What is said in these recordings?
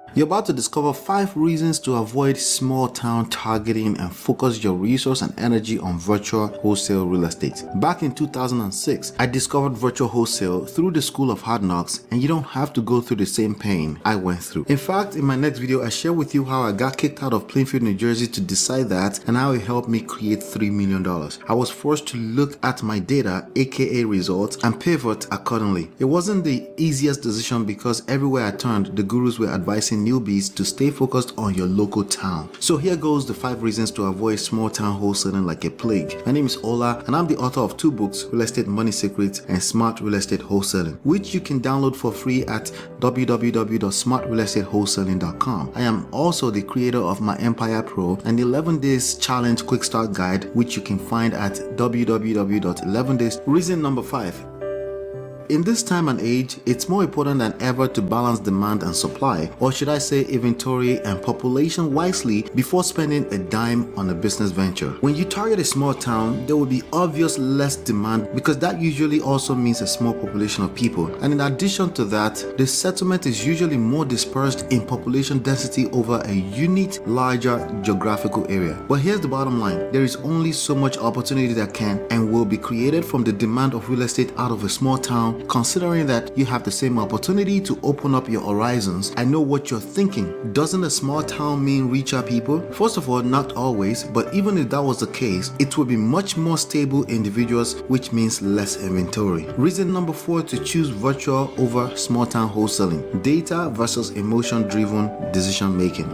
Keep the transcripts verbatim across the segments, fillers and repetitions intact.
You're about to discover five reasons to avoid small town targeting and focus your resource and energy on virtual wholesale real estate. Back in two thousand six, I discovered virtual wholesale through the School of Hard Knocks, and you don't have to go through the same pain I went through. In fact, in my next video, I share with you how I got kicked out of Plainfield, New Jersey to decide that, and how it helped me create three million dollars. I was forced to look at my data, aka results, and pivot accordingly. It wasn't the easiest decision because everywhere I turned, the gurus were advising newbies to stay focused on your local town. So here goes the five reasons to avoid small town wholesaling like a plague. My name is Ola, and I'm the author of two books, Real Estate Money Secrets and Smart Real Estate Wholesaling, which you can download for free at w w w dot smart real estate wholesaling dot com. I am also the creator of my Empire Pro and the eleven days challenge quick start guide, which you can find at w w w dot eleven days. Reason number five. In this time and age, it's more important than ever to balance demand and supply, or should I say inventory and population wisely before spending a dime on a business venture. When you target a small town, there will be obvious less demand because that usually also means a small population of people. And in addition to that, the settlement is usually more dispersed in population density over a unique, larger geographical area. But here's the bottom line. There is only so much opportunity that can and will be created from the demand of real estate out of a small town. Considering that you have the same opportunity to open up your horizons, I know what you're thinking. Doesn't a small town mean richer people? First of all, not always, but even if that was the case, it would be much more stable individuals, which means less inventory. Reason number four to choose virtual over small town wholesaling: data versus emotion-driven decision making.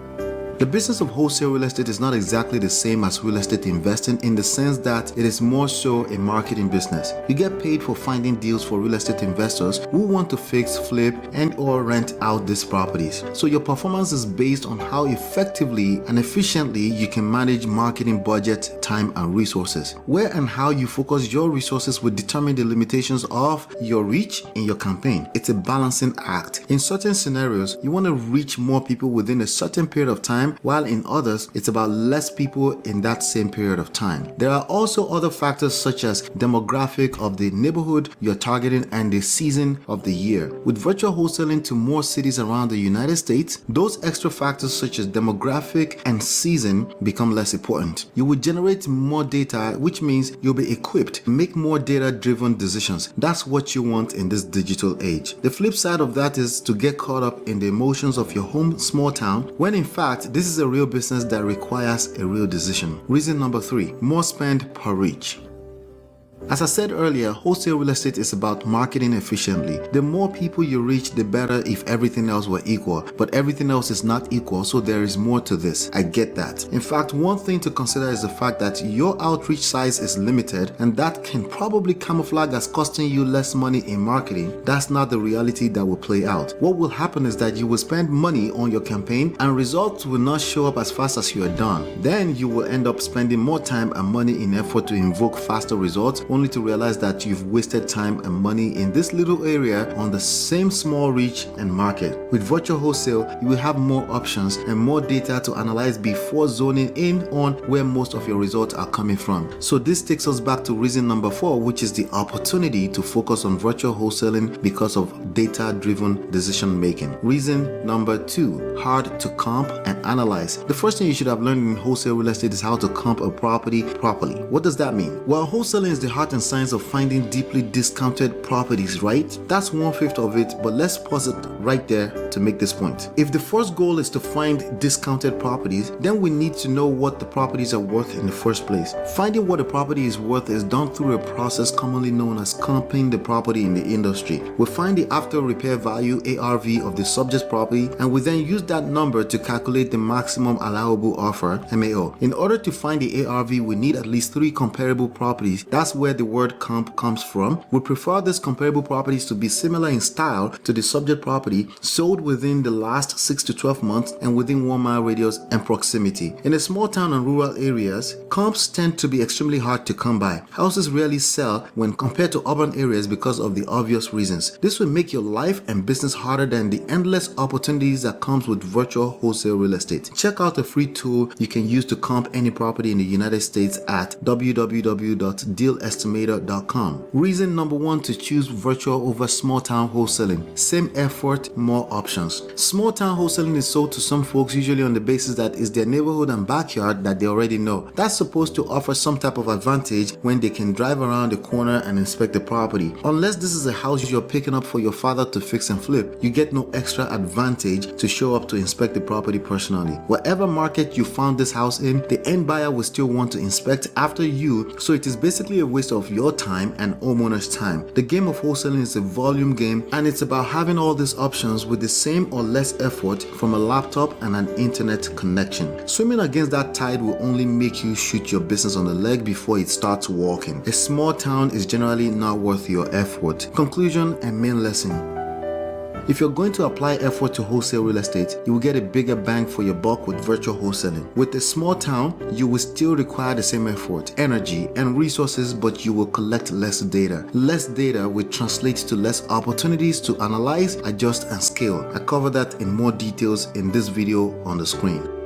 The business of wholesale real estate is not exactly the same as real estate investing in the sense that it is more so a marketing business. You get paid for finding deals for real estate investors who want to fix, flip, and or rent out these properties. So your performance is based on how effectively and efficiently you can manage marketing budget, time, and resources. Where and how you focus your resources will determine the limitations of your reach in your campaign. It's a balancing act. In certain scenarios, you want to reach more people within a certain period of time, while in others, it's about less people in that same period of time. There are also other factors such as demographic of the neighborhood you're targeting and the season of the year. With virtual wholesaling to more cities around the United States, those extra factors such as demographic and season become less important. You will generate more data, which means you'll be equipped to make more data-driven decisions. That's what you want in this digital age. The flip side of that is to get caught up in the emotions of your home small town, when in fact, this is a real business that requires a real decision. Reason number three, more spend per reach. As I said earlier, wholesale real estate is about marketing efficiently. The more people you reach, the better if everything else were equal. But everything else is not equal, so there is more to this. I get that. In fact, one thing to consider is the fact that your outreach size is limited, and that can probably camouflage as costing you less money in marketing. That's not the reality that will play out. What will happen is that you will spend money on your campaign and results will not show up as fast as you are done. Then you will end up spending more time and money in effort to invoke faster results, only to realize that you've wasted time and money in this little area on the same small reach and market. With virtual wholesale, you will have more options and more data to analyze before zoning in on where most of your results are coming from. So this takes us back to reason number four, which is the opportunity to focus on virtual wholesaling because of data-driven decision making. Reason number two, hard to comp and analyze. The first thing you should have learned in wholesale real estate is how to comp a property properly. What does that mean? Well, wholesaling is the heart and science of finding deeply discounted properties, right? That's one fifth of it, but let's pause it right there to make this point. If the first goal is to find discounted properties, then we need to know what the properties are worth in the first place. Finding what a property is worth is done through a process commonly known as comping the property in the industry. We find the after repair value, A R V, of the subject property, and we then use that number to calculate the maximum allowable offer, M A O. In order to find the A R V, we need at least three comparable properties. That's where the word comp comes from. We prefer these comparable properties to be similar in style to the subject property, sold within the last six to twelve months and within one mile radius and proximity. In a small town and rural areas, comps tend to be extremely hard to come by. Houses rarely sell when compared to urban areas because of the obvious reasons. This will make your life and business harder than the endless opportunities that comes with virtual wholesale real estate. Check out a free tool you can use to comp any property in the United States at w w w dot deal estimate estimator dot com. Reason number one to choose virtual over small town wholesaling: same effort, more options. Small town wholesaling is sold to some folks usually on the basis that it's their neighborhood and backyard that they already know. That's supposed to offer some type of advantage when they can drive around the corner and inspect the property. Unless this is a house you're picking up for your father to fix and flip, you get no extra advantage to show up to inspect the property personally. Whatever market you found this house in, the end buyer will still want to inspect after you, so it is basically a waste of your time and homeowner's time. The game of wholesaling is a volume game, and it's about having all these options with the same or less effort from a laptop and an internet connection. Swimming against that tide will only make you shoot your business on the leg before it starts walking. A small town is generally not worth your effort. Conclusion and main lesson: if you're going to apply effort to wholesale real estate, you will get a bigger bang for your buck with virtual wholesaling. With a small town, you will still require the same effort, energy, and resources, but you will collect less data. Less data will translate to less opportunities to analyze, adjust, and scale. I cover that in more details in this video on the screen.